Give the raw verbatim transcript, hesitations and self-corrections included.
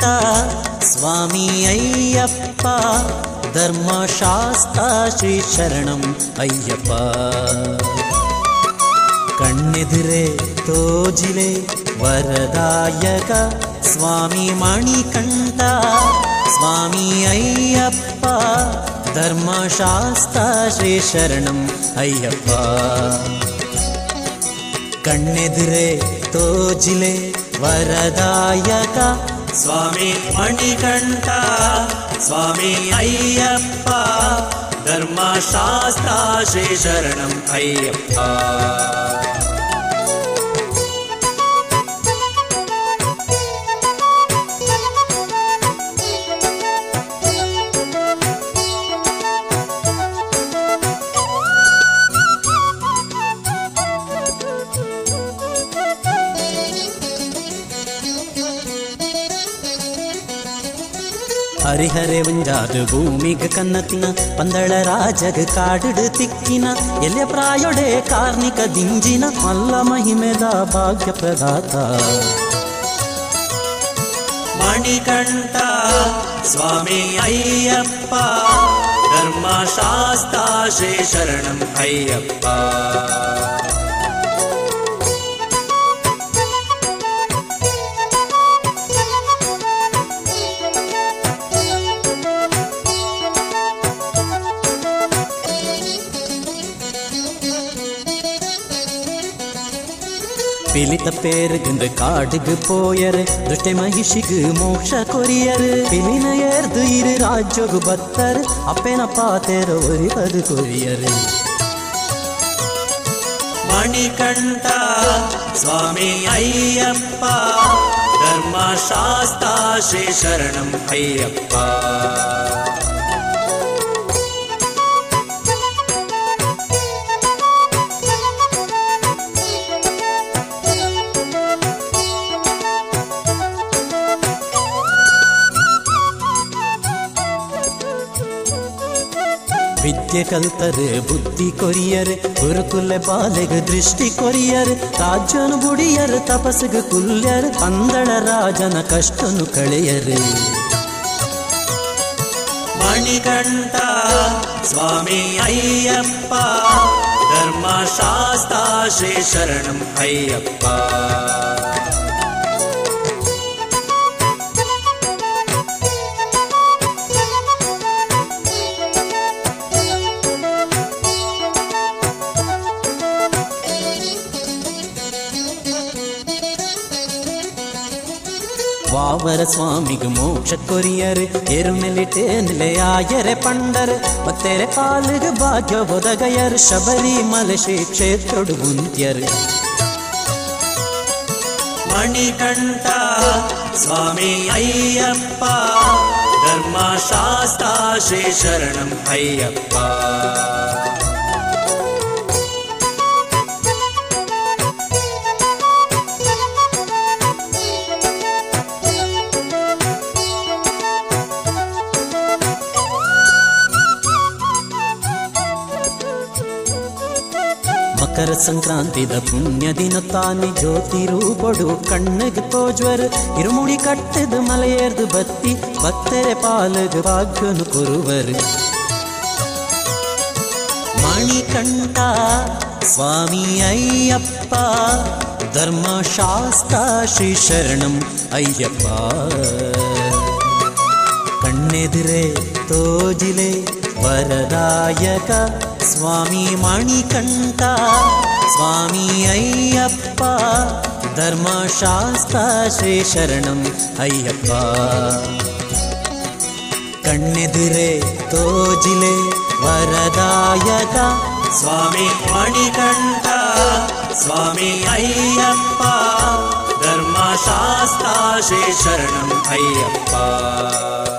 ಸ್ವಾಮಿ ಅಯ್ಯಪ್ಪ ಧರ್ಮಶಾಸ್ತ್ರ ಶ್ರೀ ಶರಣಂ ಅಯ್ಯಪ್ಪ. ಕಣ್ಣೆದುರೆ ತೋಜಿಲೆ ವರದಾಯಕ ಸ್ವಾಮಿ ಮಣಿಕಂಠ ಸ್ವಾಮಿ ಅಯ್ಯಪ್ಪ ಧರ್ಮಶಾಸ್ತ್ರ ಶ್ರೀ ಶರಣಂ ಅಯ್ಯಪ್ಪ. ಕಣ್ಣೆದುರೆ ತೋಜಿಲೆ ವರದಾಯಕ ಸ್ವಾಮಿ ಮಣಿಕಂಠ ಸ್ವಾಮಿ ಅಯ್ಯಪ್ಪ ಧರ್ಮಶಾಸ್ತ್ರ ಶ್ರೀ ಶರಣಂ ಅಯ್ಯಪ್ಪ. ಹರಿಹರೆ ಒಂಜಾದು ಭೂಮಿಗ ಕನ್ನತಿನ ಪಂದಳ ರಾಜಗ ಕಾಡಿಡು ತಿಕ್ಕಿನ ಎಲೆ ಪ್ರಾಯೊಡೆ ಕಾರ್ಣಿಕ ದಿಂಜಿನ ಮಲ್ಲ ಮಹಿಮೆದ ಭಾಗ್ಯ ಪ್ರದಾತ ಮಣಿಕಂಠ ಸ್ವಾಮಿ ಅಯ್ಯಪ್ಪ ಧರ್ಮಶಾಸ್ತ್ರ ಶ್ರೀ ಶರಣಂ ಅಯ್ಯಪ್ಪ. பிலித்த பேருகின்ற காடுகு போயர் துஷ்ட மகிஷிகு மோக்ஷ கொரியர் பிலின ஏர்து இரு ராஜ்யோகு பக்தர் அப்பேன பாத்தேர ஒருவது கொரியர். மணிகண்ட சுவாமி ஐயப்பா ಧರ್ಮಶಾಸ್ತ್ರ ಶ್ರೀ ಶರಣಂ ಅಯ್ಯಪ್ಪ. ವಿದ್ಯೆ ಕಲ್ತರೆ ಬುದ್ಧಿ ಕೊರಿಯರ್ ಗುರುಕುಲ ಬಾಲೆಗ ದೃಷ್ಟಿ ಕೊರಿಯರ್ ರಾಜನು ಬುಡಿಯರ್ ತಪಸ್ಸಿಗ ಕುಲ್ಯರ್ ಪಂದಳ ರಾಜನ ಕಷ್ಟನು ಕಳೆಯರ್. ಮಣಿಕಂಠ ಸ್ವಾಮಿ ಅಯ್ಯಪ್ಪ ಧರ್ಮಶಾಸ್ತ್ರ ಶ್ರೀ ಶರಣಂ ಅಯ್ಯಪ್ಪ. ವಾವರ ಸ್ವಾಮಿಗೆ ಮೋಕ್ಷ ಕೊರಿಯರ್ ಎರುಮೆಲಿಟೆ ನಿಲೆಯಾಯರೆ ಪಂಡರ್ ಮತ್ತೆರೆ ಪಾಲಿಗೆ ಭಾಗ್ಯ ಒದಗಯರ್ ಶಬರಿಮಲೆ ಶ್ರೀ ಕ್ಷೇತ್ರಡು ಮುಂತ್ಯರ್. ಮಣಿಕಂಠ ಸ್ವಾಮಿ ಅಯ್ಯಪ್ಪ ಧರ್ಮಶಾಸ್ತ್ರ ಶ್ರೀ ಶರಣಂ ಅಯ್ಯಪ್ಪ. ಮಕರ ಸಂಕ್ರಾಂತಿದ ಪುಣ್ಯ ದಿನ ತಾನೆ ಜ್ಯೋತಿ ರೂಪಡು ಕಣ್ಣಗೆ ತೋಜ್ವರ್ ಇರುಮುಡಿ ಕಟ್ಟದು ಮಲೆಯರ್ದು ಬತ್ತಿ ಭಕ್ತರೆ ಪಾಲಗ ಭಾಗ್ಯನು ಕೊರುವರ್. ಮಣಿಕಂಠ ಸ್ವಾಮಿ ಅಯ್ಯಪ್ಪ ಧರ್ಮಶಾಸ್ತ್ರ ಶ್ರೀ ಶರಣಂ ಅಯ್ಯಪ್ಪ. ಕಣ್ಣೆದುರೆ ತೋಜಿಲೆ ವರದಾಯಕ ಸ್ವಾಮಿ ಮಣಿಕಂಠ ಸ್ವಾಮಿ ಅಯ್ಯಪ್ಪ ಧರ್ಮಶಾಸ್ತ್ರ ಶ್ರೀ ಶರಣಂ ಅಯ್ಯಪ್ಪ. ಕಣ್ಣೆದುರೆ ತೋಜಿಲೆ ವರದಾಯಕ ಸ್ವಾಮಿ ಮಣಿಕಂಠ ಸ್ವಾಮಿ ಅಯ್ಯಪ್ಪ ಧರ್ಮಶಾಸ್ತ್ರ ಶ್ರೀ ಶರಣಂ ಅಯ್ಯಪ್ಪ.